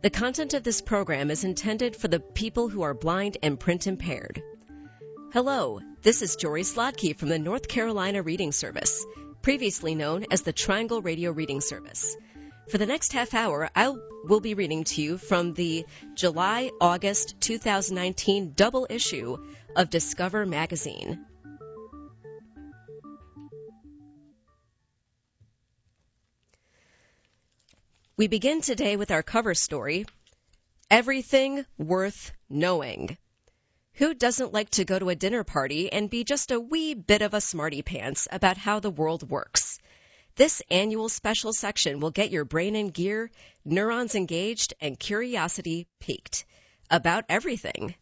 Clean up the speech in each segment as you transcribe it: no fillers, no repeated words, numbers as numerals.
The content of this program is intended for the people who are blind and print impaired. Hello, this is Jory Slotke from the North Carolina Reading Service, previously known as the Triangle Radio Reading Service. For the next half hour, I will be reading to you from the July-August 2019 double issue of Discover Magazine. We begin today with our cover story, Everything Worth Knowing. Who doesn't like to go to a dinner party and be just a wee bit of a smarty pants about how the world works? This annual special section will get your brain in gear, neurons engaged, and curiosity piqued about everything.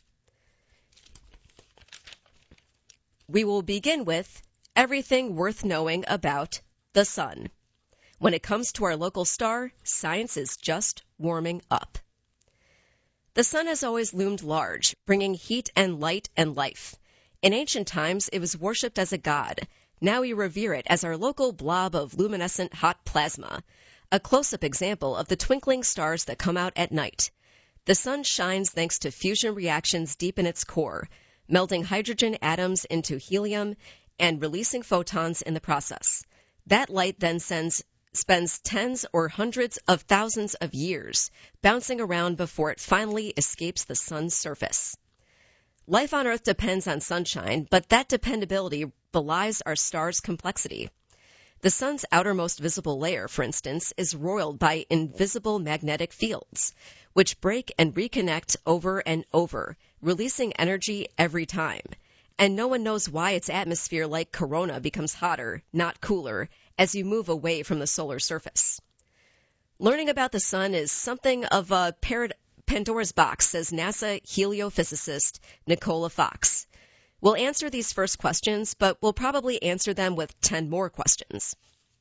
We will begin with Everything Worth Knowing About the Sun. When it comes to our local star, science is just warming up. The sun has always loomed large, bringing heat and light and life. In ancient times, it was worshipped as a god. Now we revere it as our local blob of luminescent hot plasma, a close-up example of the twinkling stars that come out at night. The sun shines thanks to fusion reactions deep in its core, melting hydrogen atoms into helium and releasing photons in the process. That light then spends tens or hundreds of thousands of years bouncing around before it finally escapes the sun's surface. Life on Earth depends on sunshine, but that dependability belies our star's complexity. The sun's outermost visible layer, for instance, is roiled by invisible magnetic fields, which break and reconnect over and over, releasing energy every time. And no one knows why its atmosphere, like corona, becomes hotter, not cooler, as you move away from the solar surface. Learning about the sun is something of a Pandora's box, says NASA heliophysicist Nicola Fox. We'll answer these first questions, but we'll probably answer them with 10 more questions.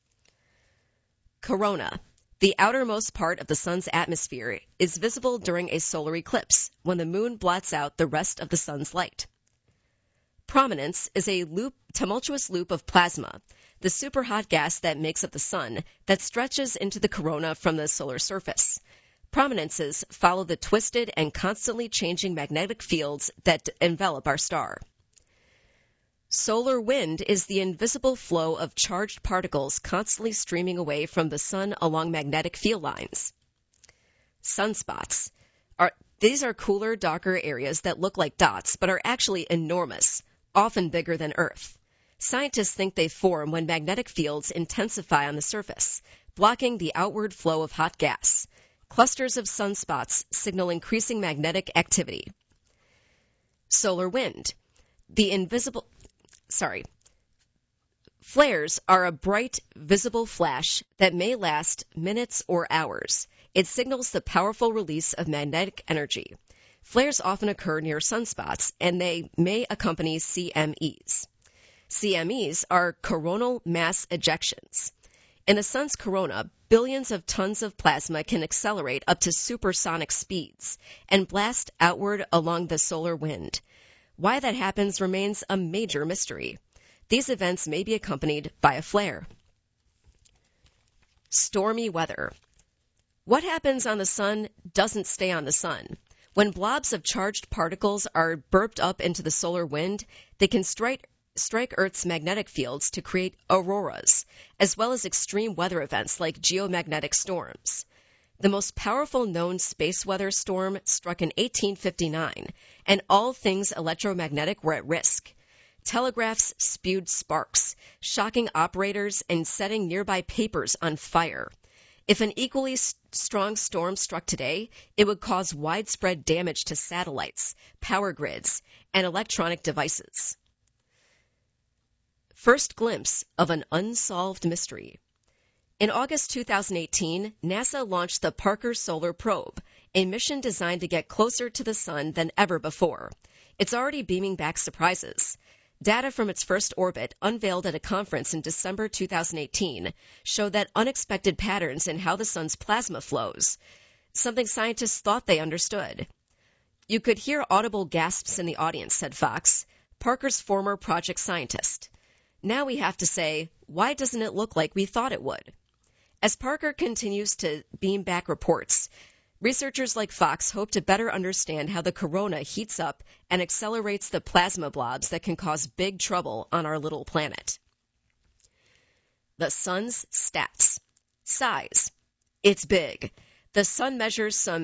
Corona, the outermost part of the sun's atmosphere, is visible during a solar eclipse, when the moon blots out the rest of the sun's light. Prominence is a tumultuous loop of plasma, the superhot gas that makes up the sun, that stretches into the corona from the solar surface. Prominences follow the twisted and constantly changing magnetic fields that envelop our star. Solar wind is the invisible flow of charged particles constantly streaming away from the sun along magnetic field lines. Sunspots. These are cooler, darker areas that look like dots, but are actually enormous, often bigger than Earth. Scientists think they form when magnetic fields intensify on the surface, blocking the outward flow of hot gas. Clusters of sunspots signal increasing magnetic activity. Solar wind. Flares are a bright, visible flash that may last minutes or hours. It signals the powerful release of magnetic energy. Flares often occur near sunspots, and they may accompany CMEs. CMEs are coronal mass ejections. In the sun's corona, billions of tons of plasma can accelerate up to supersonic speeds and blast outward along the solar wind. Why that happens remains a major mystery. These events may be accompanied by a flare. Stormy weather. What happens on the sun doesn't stay on the sun. When blobs of charged particles are burped up into the solar wind, they can strike Earth's magnetic fields to create auroras, as well as extreme weather events like geomagnetic storms. The most powerful known space weather storm struck in 1859, and all things electromagnetic were at risk. Telegraphs spewed sparks, shocking operators and setting nearby papers on fire. If an equally strong storm struck today, it would cause widespread damage to satellites, power grids, and electronic devices. First glimpse of an unsolved mystery. In August 2018, NASA launched the Parker Solar Probe, a mission designed to get closer to the sun than ever before. It's already beaming back surprises. Data from its first orbit, unveiled at a conference in December 2018, showed that unexpected patterns in how the sun's plasma flows, something scientists thought they understood. You could hear audible gasps in the audience, said Fox, Parker's former project scientist. Now we have to say, why doesn't it look like we thought it would? As Parker continues to beam back reports, Researchers like Fox hope to better understand how the corona heats up and accelerates the plasma blobs that can cause big trouble on our little planet. The sun's stats. Size. It's big. The sun measures some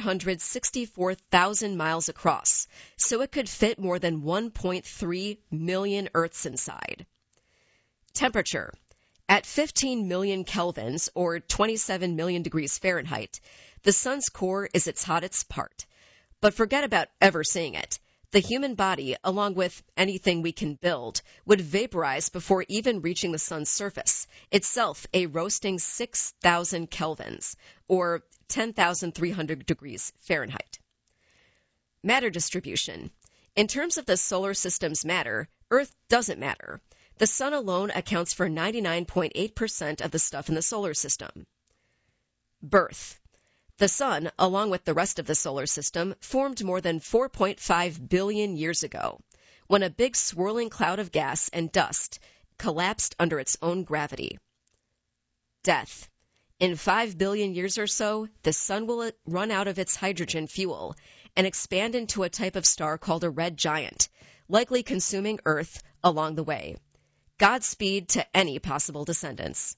864,000 miles across, so it could fit more than 1.3 million Earths inside. Temperature. At 15 million kelvins, or 27 million degrees Fahrenheit, the sun's core is its hottest part. But forget about ever seeing it. The human body, along with anything we can build, would vaporize before even reaching the sun's surface, itself a roasting 6,000 kelvins, or 10,300 degrees Fahrenheit. Matter distribution. In terms of the solar system's matter, Earth doesn't matter. The sun alone accounts for 99.8% of the stuff in the solar system. Birth. The sun, along with the rest of the solar system, formed more than 4.5 billion years ago, when a big swirling cloud of gas and dust collapsed under its own gravity. Death. In 5 billion years or so, the sun will run out of its hydrogen fuel and expand into a type of star called a red giant, likely consuming Earth along the way. Godspeed to any possible descendants.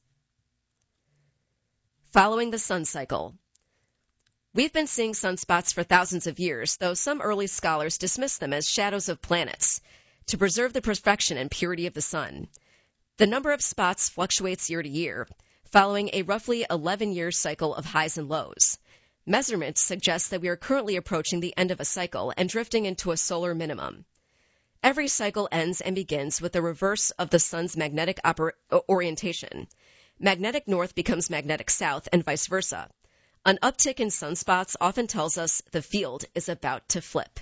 Following the sun cycle. We've been seeing sunspots for thousands of years, though some early scholars dismiss them as shadows of planets, to preserve the perfection and purity of the sun. The number of spots fluctuates year to year, following a roughly 11-year cycle of highs and lows. Measurements suggest that we are currently approaching the end of a cycle and drifting into a solar minimum. Every cycle ends and begins with the reverse of the sun's magnetic orientation. Magnetic north becomes magnetic south, and vice versa. An uptick in sunspots often tells us the field is about to flip.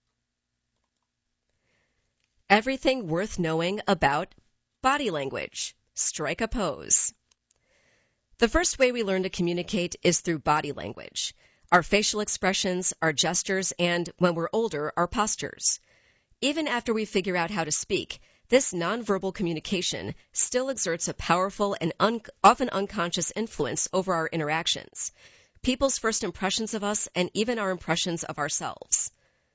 Everything worth knowing about body language. Strike a pose. The first way we learn to communicate is through body language. Our facial expressions, our gestures, and, when we're older, our postures. Even after we figure out how to speak, this nonverbal communication still exerts a powerful and often unconscious influence over our interactions, people's first impressions of us, and even our impressions of ourselves.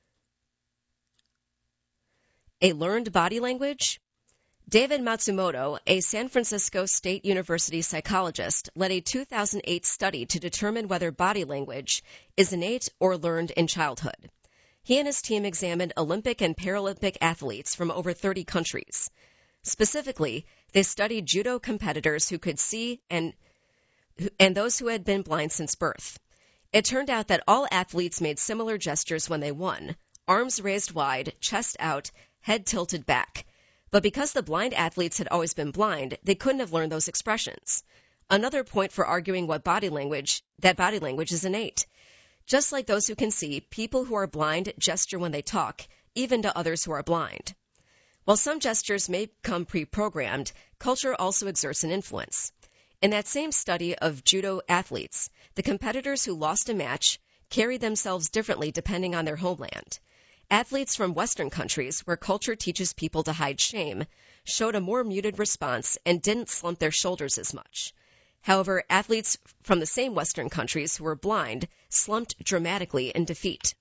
A learned body language? David Matsumoto, a San Francisco State University psychologist, led a 2008 study to determine whether body language is innate or learned in childhood. He and his team examined Olympic and Paralympic athletes from over 30 countries. Specifically, they studied judo competitors who could see and those who had been blind since birth. It turned out that all athletes made similar gestures when they won: arms raised wide, chest out, head tilted back. But because the blind athletes had always been blind, they couldn't have learned those expressions. Another point for arguing that body language is innate. Just like those who can see, people who are blind gesture when they talk, even to others who are blind. While some gestures may come pre-programmed, culture also exerts an influence. In that same study of judo athletes, the competitors who lost a match carried themselves differently depending on their homeland. Athletes from Western countries, where culture teaches people to hide shame, showed a more muted response and didn't slump their shoulders as much. However, athletes from the same Western countries who were blind slumped dramatically in defeat.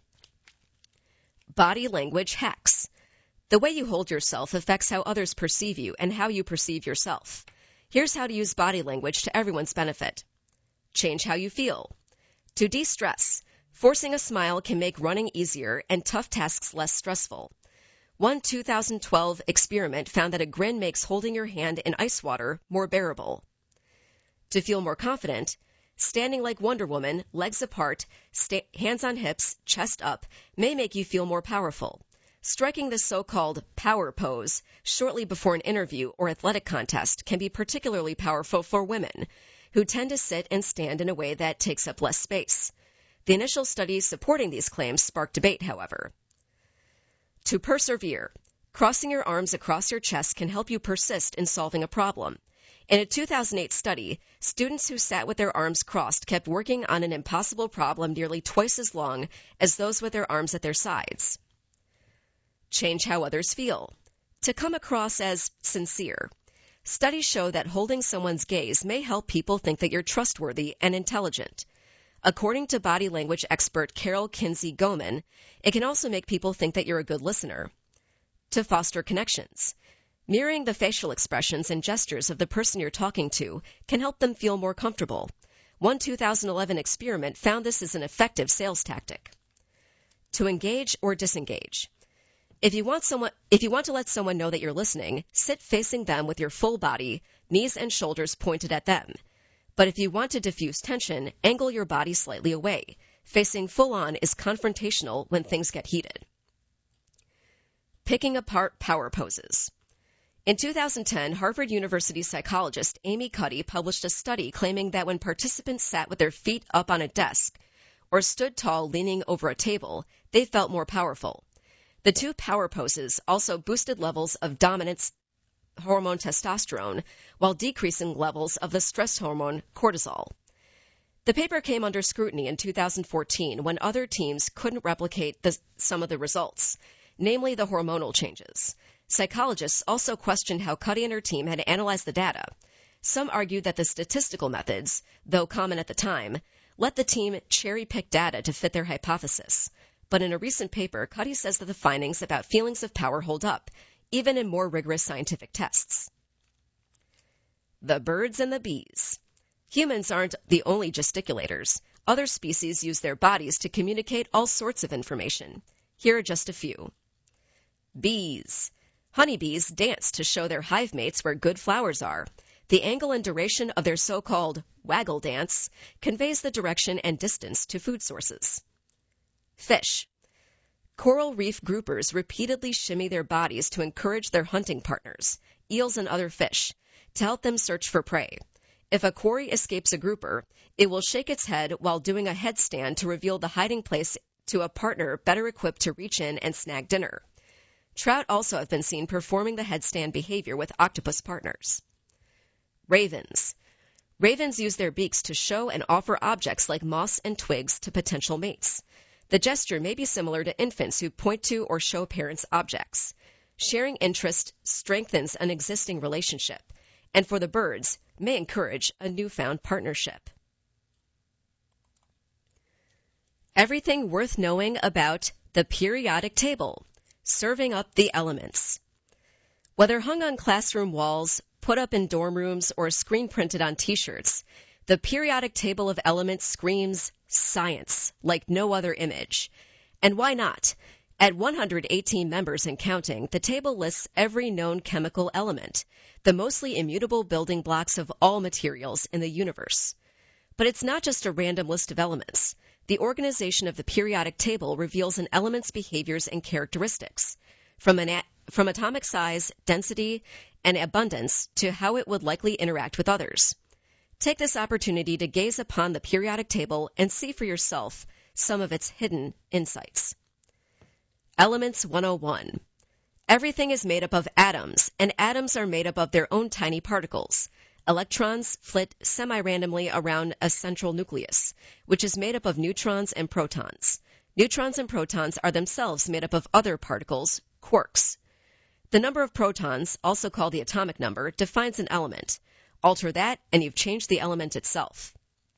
Body language hacks. The way you hold yourself affects how others perceive you and how you perceive yourself. Here's how to use body language to everyone's benefit. Change how you feel. To de-stress, forcing a smile can make running easier and tough tasks less stressful. One 2012 experiment found that a grin makes holding your hand in ice water more bearable. To feel more confident, standing like Wonder Woman, legs apart, hands on hips, chest up, may make you feel more powerful. Striking the so-called power pose shortly before an interview or athletic contest can be particularly powerful for women, who tend to sit and stand in a way that takes up less space. The initial studies supporting these claims sparked debate, however. To persevere, crossing your arms across your chest can help you persist in solving a problem. In a 2008 study, students who sat with their arms crossed kept working on an impossible problem nearly twice as long as those with their arms at their sides. Change how others feel. To come across as sincere. Studies show that holding someone's gaze may help people think that you're trustworthy and intelligent. According to body language expert Carol Kinsey-Goman, it can also make people think that you're a good listener. To foster connections. Mirroring the facial expressions and gestures of the person you're talking to can help them feel more comfortable. One 2011 experiment found this is an effective sales tactic. To engage or disengage. If you want to let someone know that you're listening, sit facing them with your full body, knees and shoulders pointed at them. But if you want to diffuse tension, angle your body slightly away. Facing full on is confrontational when things get heated. Picking apart power poses. In 2010, Harvard University psychologist Amy Cuddy published a study claiming that when participants sat with their feet up on a desk or stood tall leaning over a table, they felt more powerful. The two power poses also boosted levels of dominance hormone testosterone while decreasing levels of the stress hormone cortisol. The paper came under scrutiny in 2014 when other teams couldn't replicate some of the results, namely the hormonal changes. Psychologists also questioned how Cuddy and her team had analyzed the data. Some argued that the statistical methods, though common at the time, let the team cherry-pick data to fit their hypothesis. But in a recent paper, Cuddy says that the findings about feelings of power hold up, even in more rigorous scientific tests. The birds and the bees. Humans aren't the only gesticulators. Other species use their bodies to communicate all sorts of information. Here are just a few. Bees. Honeybees dance to show their hive mates where good flowers are. The angle and duration of their so-called waggle dance conveys the direction and distance to food sources. Fish. Coral reef groupers repeatedly shimmy their bodies to encourage their hunting partners, eels and other fish, to help them search for prey. If a quarry escapes a grouper, it will shake its head while doing a headstand to reveal the hiding place to a partner better equipped to reach in and snag dinner. Trout also have been seen performing the headstand behavior with octopus partners. Ravens. Ravens use their beaks to show and offer objects like moss and twigs to potential mates. The gesture may be similar to infants who point to or show parents objects. Sharing interest strengthens an existing relationship, and for the birds, may encourage a newfound partnership. Everything worth knowing about the periodic table. Serving up the elements. Whether hung on classroom walls, put up in dorm rooms, or screen printed on T-shirts, the periodic table of elements screams science like no other image. And why not? At 118 members and counting, the table lists every known chemical element, the mostly immutable building blocks of all materials in the universe. But it's not just a random list of elements. The organization of the periodic table reveals an element's behaviors and characteristics, from atomic size, density, and abundance to how it would likely interact with others. Take this opportunity to gaze upon the periodic table and see for yourself some of its hidden insights. Elements 101. Everything is made up of atoms, and atoms are made up of their own tiny particles. Electrons flit semi-randomly around a central nucleus, which is made up of neutrons and protons. Neutrons and protons are themselves made up of other particles, quarks. The number of protons, also called the atomic number, defines an element. Alter that, and you've changed the element itself.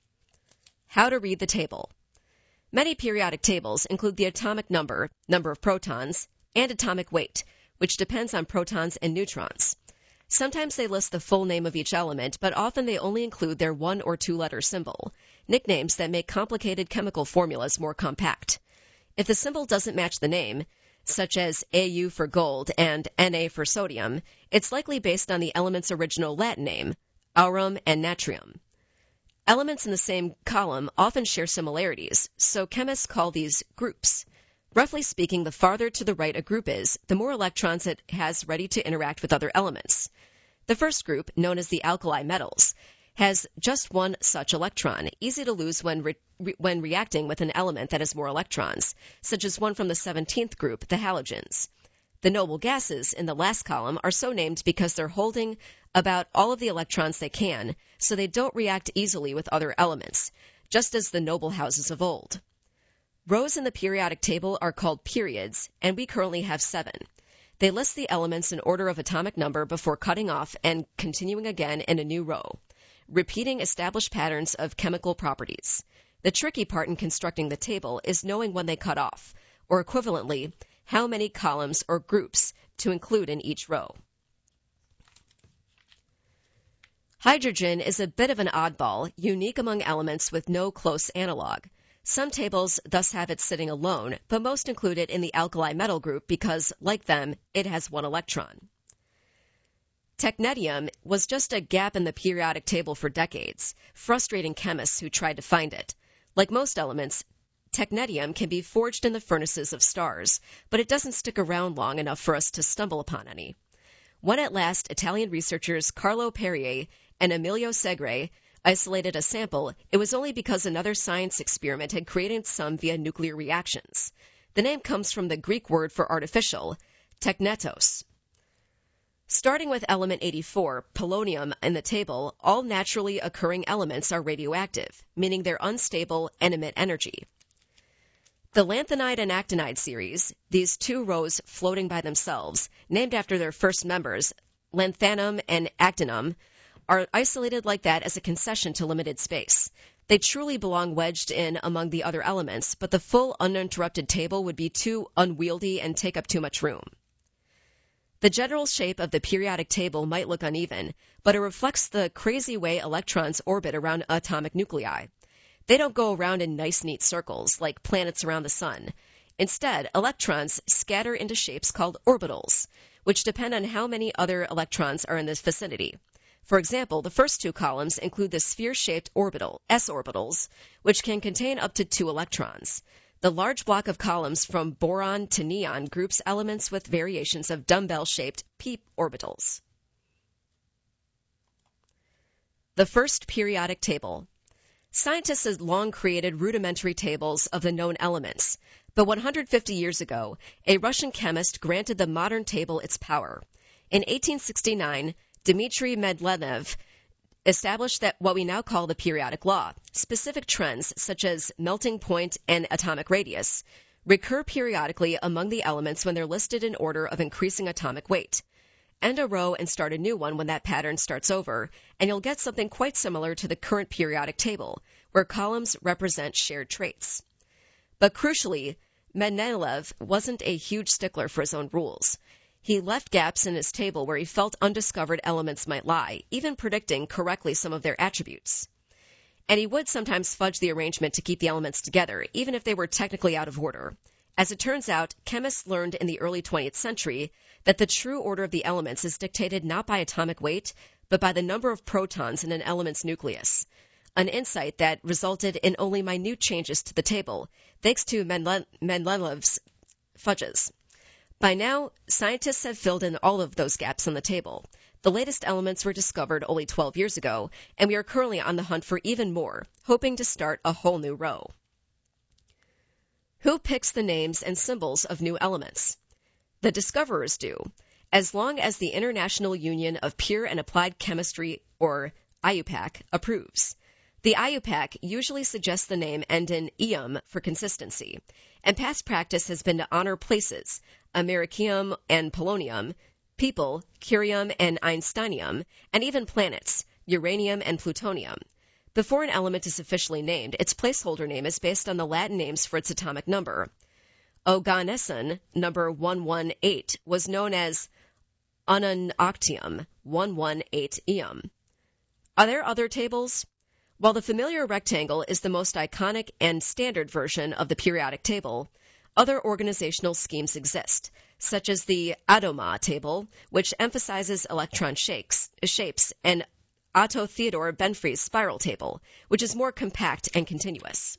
How to read the table. Many periodic tables include the atomic number, number of protons, and atomic weight, which depends on protons and neutrons. Sometimes they list the full name of each element, but often they only include their one- or two-letter symbol, nicknames that make complicated chemical formulas more compact. If the symbol doesn't match the name, such as Au for gold and Na for sodium, it's likely based on the element's original Latin name, aurum and natrium. Elements in the same column often share similarities, so chemists call these groups. Roughly speaking, the farther to the right a group is, the more electrons it has ready to interact with other elements. The first group, known as the alkali metals, has just one such electron, easy to lose when reacting with an element that has more electrons, such as one from the 17th group, the halogens. The noble gases in the last column are so named because they're holding about all of the electrons they can, so they don't react easily with other elements, just as the noble houses of old. Rows in the periodic table are called periods, and we currently have 7. They list the elements in order of atomic number before cutting off and continuing again in a new row, repeating established patterns of chemical properties. The tricky part in constructing the table is knowing when they cut off, or equivalently, how many columns or groups to include in each row. Hydrogen is a bit of an oddball, unique among elements with no close analog. Some tables thus have it sitting alone, but most include it in the alkali metal group because, like them, it has one electron. Technetium was just a gap in the periodic table for decades, frustrating chemists who tried to find it. Like most elements, technetium can be forged in the furnaces of stars, but it doesn't stick around long enough for us to stumble upon any. When at last Italian researchers Carlo Perrier and Emilio Segre isolated a sample, it was only because another science experiment had created some via nuclear reactions. The name comes from the Greek word for artificial, teknetos. Starting with element 84, polonium, in the table, all naturally occurring elements are radioactive, meaning they're unstable and emit energy. The lanthanide and actinide series, these two rows floating by themselves, named after their first members, lanthanum and actinum, are isolated like that as a concession to limited space. They truly belong wedged in among the other elements, but the full uninterrupted table would be too unwieldy and take up too much room. The general shape of the periodic table might look uneven, but it reflects the crazy way electrons orbit around atomic nuclei. They don't go around in nice, neat circles like planets around the sun. Instead, electrons scatter into shapes called orbitals, which depend on how many other electrons are in this vicinity. For example, the first two columns include the sphere-shaped orbital, s orbitals, which can contain up to 2 electrons. The large block of columns from boron to neon groups elements with variations of dumbbell-shaped p orbitals. The first periodic table. Scientists had long created rudimentary tables of the known elements, but 150 years ago, a Russian chemist granted the modern table its power. In 1869, Dmitry Mendeleev established that what we now call the periodic law. Specific trends, such as melting point and atomic radius, recur periodically among the elements when they're listed in order of increasing atomic weight. End a row and start a new one when that pattern starts over, and you'll get something quite similar to the current periodic table, where columns represent shared traits. But crucially, Mendeleev wasn't a huge stickler for his own rules. He left gaps in his table where he felt undiscovered elements might lie, even predicting correctly some of their attributes. And he would sometimes fudge the arrangement to keep the elements together, even if they were technically out of order. As it turns out, chemists learned in the early 20th century that the true order of the elements is dictated not by atomic weight, but by the number of protons in an element's nucleus, an insight that resulted in only minute changes to the table, thanks to Mendeleev's fudges. By now, scientists have filled in all of those gaps on the table. The latest elements were discovered only 12 years ago, and we are currently on the hunt for even more, hoping to start a whole new row. Who picks the names and symbols of new elements? The discoverers do, as long as the International Union of Pure and Applied Chemistry, or IUPAC, approves. The IUPAC usually suggests the name end in "ium" for consistency, and past practice has been to honor places, americium and polonium, people, curium and einsteinium, and even planets, uranium and plutonium. Before an element is officially named, its placeholder name is based on the Latin names for its atomic number. Oganesson, number 118, was known as ununoctium, 118-ium. Are there other tables? While the familiar rectangle is the most iconic and standard version of the periodic table, other organizational schemes exist, such as the Adoma table, which emphasizes electron shapes, and Otto Theodor Benfey's spiral table, which is more compact and continuous.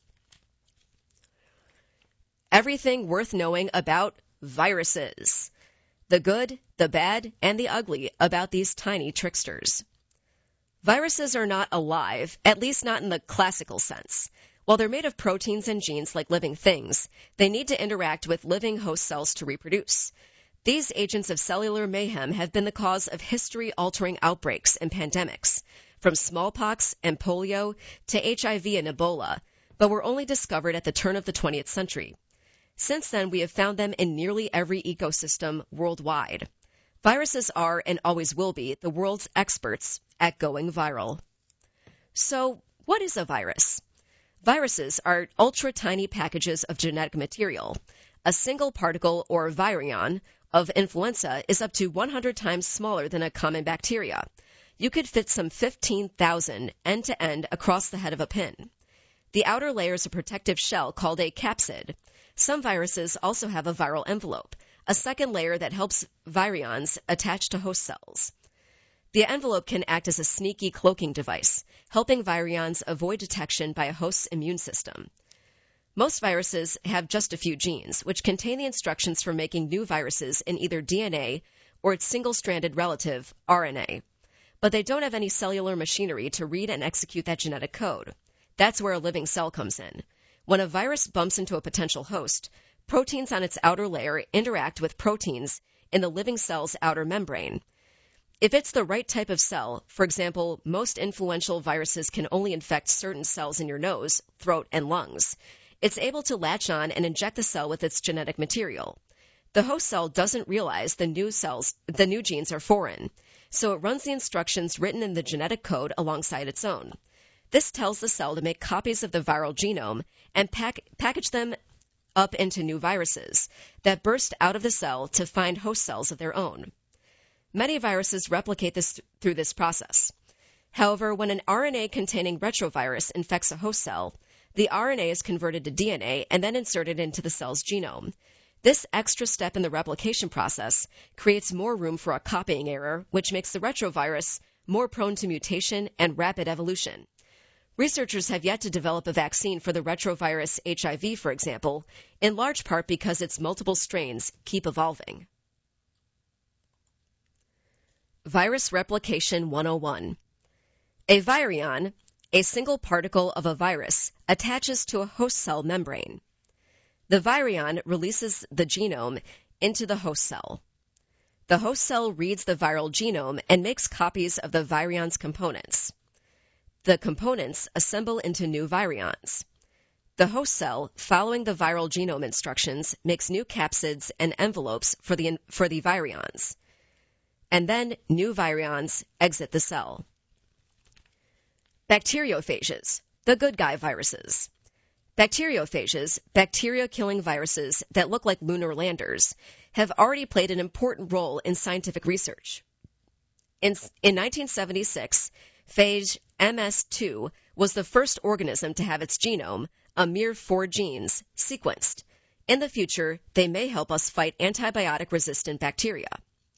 Everything worth knowing about viruses. The good, the bad, and the ugly about these tiny tricksters. Viruses are not alive, at least not in the classical sense. While they're made of proteins and genes like living things, they need to interact with living host cells to reproduce. These agents of cellular mayhem have been the cause of history-altering outbreaks and pandemics, from smallpox and polio to HIV and Ebola, but were only discovered at the turn of the 20th century. Since then, we have found them in nearly every ecosystem worldwide. Viruses are, and always will be, the world's experts at going viral. So, what is a virus? Viruses are ultra-tiny packages of genetic material. A single particle or virion of influenza is up to 100 times smaller than a common bacteria. You could fit some 15,000 end-to-end across the head of a pin. The outer layer is a protective shell called a capsid. Some viruses also have a viral envelope, a second layer that helps virions attach to host cells. The envelope can act as a sneaky cloaking device, helping virions avoid detection by a host's immune system. Most viruses have just a few genes, which contain the instructions for making new viruses in either DNA or its single-stranded relative, RNA. But they don't have any cellular machinery to read and execute that genetic code. That's where a living cell comes in. When a virus bumps into a potential host, proteins on its outer layer interact with proteins in the living cell's outer membrane. If it's the right type of cell, for example, most influential viruses can only infect certain cells in your nose, throat, and lungs. It's able to latch on and inject the cell with its genetic material. The host cell doesn't realize the new genes are foreign, so it runs the instructions written in the genetic code alongside its own. This tells the cell to make copies of the viral genome and package them up into new viruses that burst out of the cell to find host cells of their own. Many viruses replicate through this process. However, when an RNA-containing retrovirus infects a host cell, the RNA is converted to DNA and then inserted into the cell's genome. This extra step in the replication process creates more room for a copying error, which makes the retrovirus more prone to mutation and rapid evolution. Researchers have yet to develop a vaccine for the retrovirus HIV, for example, in large part because its multiple strains keep evolving. Virus Replication 101. A virion, a single particle of a virus, attaches to a host cell membrane. The virion releases the genome into the host cell. The host cell reads the viral genome and makes copies of the virion's components. The components assemble into new virions. The host cell, following the viral genome instructions, makes new capsids and envelopes for the virions. And then new virions exit the cell. Bacteriophages, the good guy viruses. Bacteriophages, bacteria-killing viruses that look like lunar landers, have already played an important role in scientific research. In 1976, phage MS2 was the first organism to have its genome, a mere 4 genes, sequenced. In the future, they may help us fight antibiotic-resistant bacteria.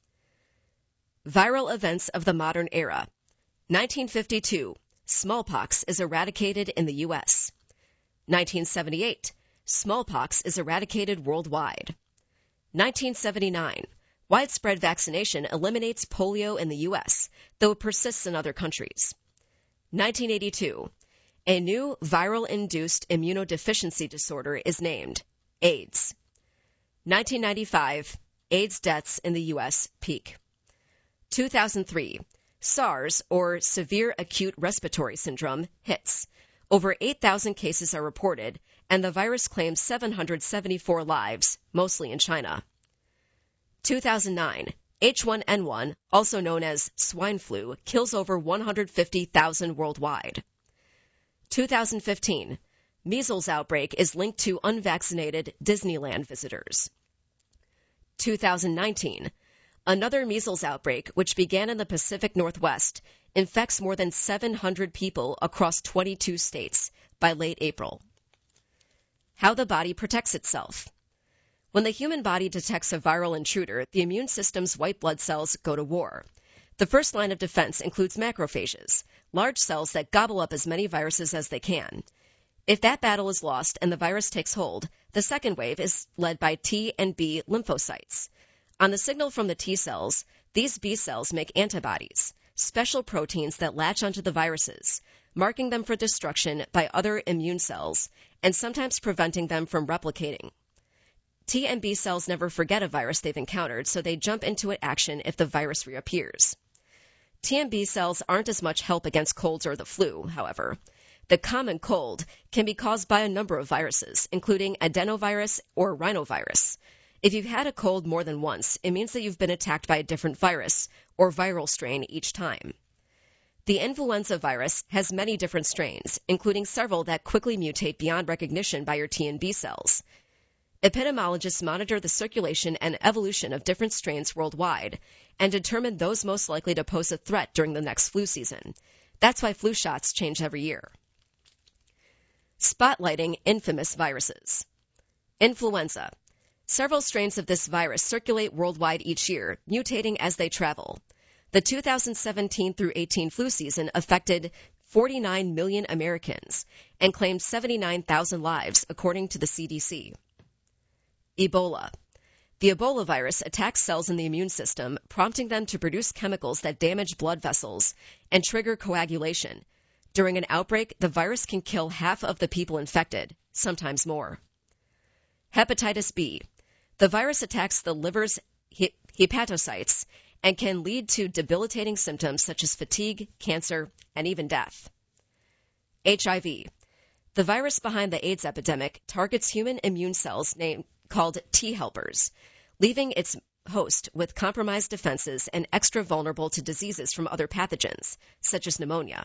Viral events of the modern era. 1952, smallpox is eradicated in the U.S. 1978, smallpox is eradicated worldwide. 1979, widespread vaccination eliminates polio in the U.S., though it persists in other countries. 1982, a new viral-induced immunodeficiency disorder is named AIDS. 1995, AIDS deaths in the U.S. peak. 2003, SARS, or Severe Acute Respiratory Syndrome, hits. Over 8,000 cases are reported, and the virus claims 774 lives, mostly in China. 2009, H1N1, also known as swine flu, kills over 150,000 worldwide. 2015, measles outbreak is linked to unvaccinated Disneyland visitors. 2019, another measles outbreak, which began in the Pacific Northwest, infects more than 700 people across 22 states by late April. How the body protects itself. When the human body detects a viral intruder, the immune system's white blood cells go to war. The first line of defense includes macrophages, large cells that gobble up as many viruses as they can. If that battle is lost and the virus takes hold, the second wave is led by T and B lymphocytes. On the signal from the T cells, these B cells make antibodies, special proteins that latch onto the viruses, marking them for destruction by other immune cells and sometimes preventing them from replicating. T and B cells never forget a virus they've encountered, so they jump into action if the virus reappears. T and B cells aren't as much help against colds or the flu, however. The common cold can be caused by a number of viruses, including adenovirus or rhinovirus. If you've had a cold more than once, it means that you've been attacked by a different virus or viral strain each time. The influenza virus has many different strains, including several that quickly mutate beyond recognition by your T and B cells. Epidemiologists monitor the circulation and evolution of different strains worldwide and determine those most likely to pose a threat during the next flu season. That's why flu shots change every year. Spotlighting infamous viruses. Influenza. Several strains of this virus circulate worldwide each year, mutating as they travel. The 2017 through 18 flu season affected 49 million Americans and claimed 79,000 lives, according to the CDC. Ebola. The Ebola virus attacks cells in the immune system, prompting them to produce chemicals that damage blood vessels and trigger coagulation. During an outbreak, the virus can kill half of the people infected, sometimes more. Hepatitis B. The virus attacks the liver's hepatocytes and can lead to debilitating symptoms such as fatigue, cancer, and even death. HIV. The virus behind the AIDS epidemic targets human immune cells called T helpers, leaving its host with compromised defenses and extra vulnerable to diseases from other pathogens, such as pneumonia.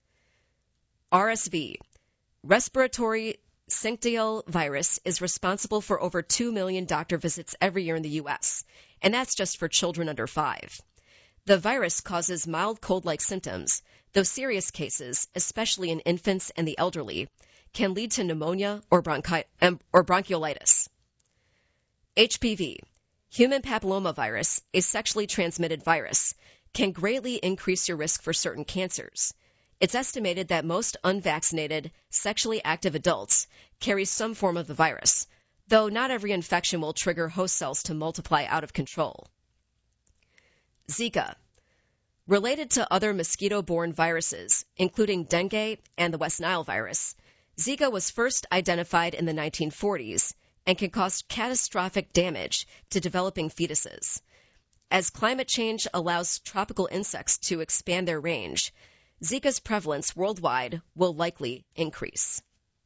RSV. Respiratory syncytial virus is responsible for over 2 million doctor visits every year in the U.S., and that's just for children under 5. The virus causes mild cold-like symptoms, though serious cases, especially in infants and the elderly, can lead to pneumonia or bronchiolitis. HPV, human papillomavirus, a sexually transmitted virus, can greatly increase your risk for certain cancers. It's estimated that most unvaccinated, sexually active adults carry some form of the virus, though not every infection will trigger host cells to multiply out of control. Zika. Related to other mosquito-borne viruses, including dengue and the West Nile virus, Zika was first identified in the 1940s and can cause catastrophic damage to developing fetuses. As climate change allows tropical insects to expand their range, Zika's prevalence worldwide will likely increase.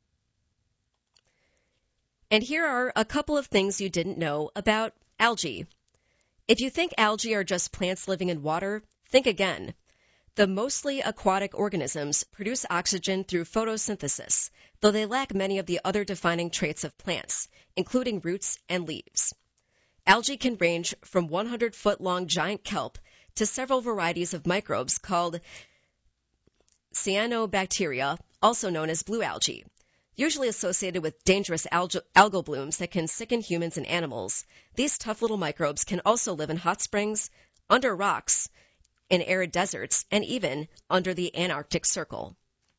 And here are a couple of things you didn't know about algae. If you think algae are just plants living in water, think again. The mostly aquatic organisms produce oxygen through photosynthesis, though they lack many of the other defining traits of plants, including roots and leaves. Algae can range from 100-foot-long giant kelp to several varieties of microbes called cyanobacteria, also known as blue algae, usually associated with dangerous algal blooms that can sicken humans and animals. These tough little microbes can also live in hot springs, under rocks, in arid deserts, and even under the Antarctic Circle.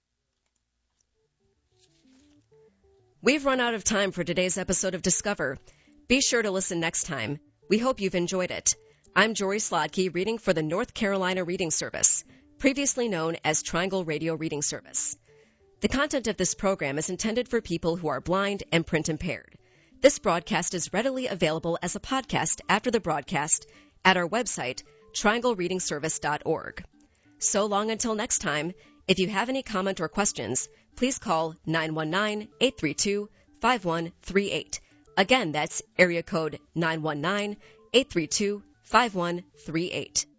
We've run out of time for today's episode of Discover. Be sure to listen next time. We hope you've enjoyed it. I'm Jory Slodky, reading for the North Carolina Reading Service, previously known as Triangle Radio Reading Service. The content of this program is intended for people who are blind and print impaired. This broadcast is readily available as a podcast after the broadcast at our website, trianglereadingservice.org. So long until next time, if you have any comment or questions, please call 919-832-5138. Again, that's area code 919-832-5138.